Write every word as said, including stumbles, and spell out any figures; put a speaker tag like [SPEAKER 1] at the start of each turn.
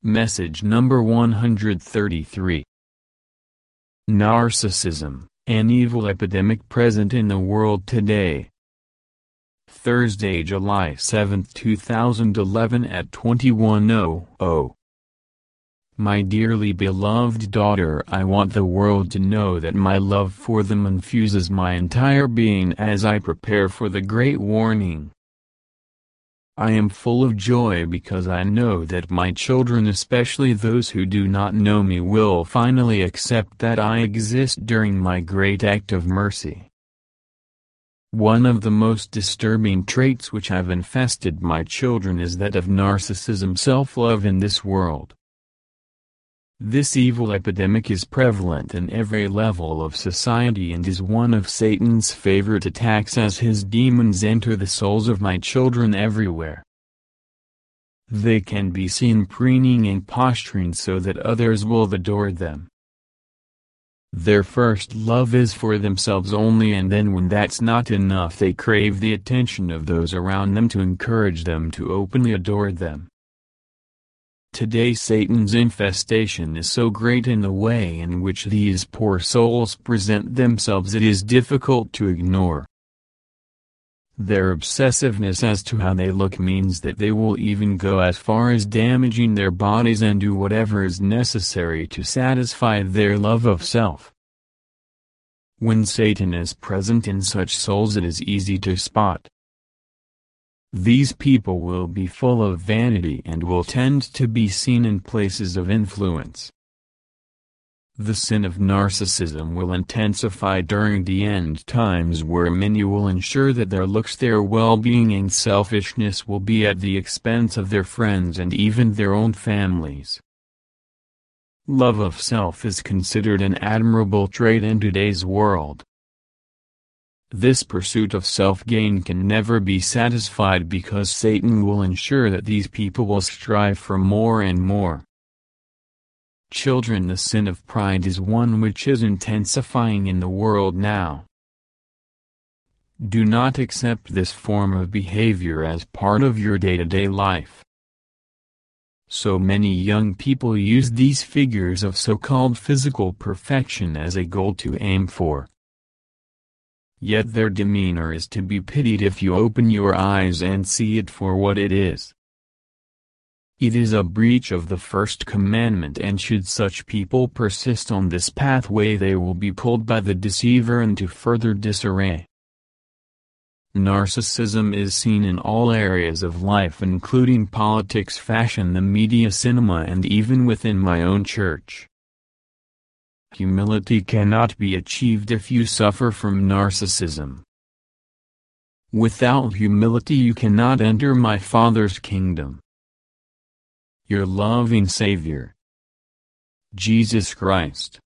[SPEAKER 1] Message number one hundred thirty-three. Narcissism, an evil epidemic present in the world today. Thursday, July seventh, two thousand eleven at twenty-one hundred. My dearly beloved daughter, I want the world to know that my love for them infuses my entire being as I prepare for the great warning. I am full of joy because I know that my children, especially those who do not know me, will finally accept that I exist during my great act of mercy. One of the most disturbing traits which have infested my children is that of narcissism, self-love in this world. This evil epidemic is prevalent in every level of society and is one of Satan's favorite attacks as his demons enter the souls of my children everywhere. They can be seen preening and posturing so that others will adore them. Their first love is for themselves only, and then when that's not enough, they crave the attention of those around them to encourage them to openly adore them. Today Satan's infestation is so great in the way in which these poor souls present themselves, it is difficult to ignore. Their obsessiveness as to how they look means that they will even go as far as damaging their bodies and do whatever is necessary to satisfy their love of self. When Satan is present in such souls, it is easy to spot. These people will be full of vanity and will tend to be seen in places of influence. The sin of narcissism will intensify during the end times, where many will ensure that their looks, their well-being and selfishness will be at the expense of their friends and even their own families. Love of self is considered an admirable trait in today's world. This pursuit of self-gain can never be satisfied because Satan will ensure that these people will strive for more and more. Children, the sin of pride is one which is intensifying in the world now. Do not accept this form of behavior as part of your day-to-day life. So many young people use these figures of so-called physical perfection as a goal to aim for. Yet their demeanor is to be pitied if you open your eyes and see it for what it is. It is a breach of the first commandment, and should such people persist on this pathway, they will be pulled by the deceiver into further disarray. Narcissism is seen in all areas of life, including politics, fashion, the media, cinema, and even within my own church. Humility cannot be achieved if you suffer from narcissism. Without humility you cannot enter my Father's kingdom. Your loving Savior, Jesus Christ.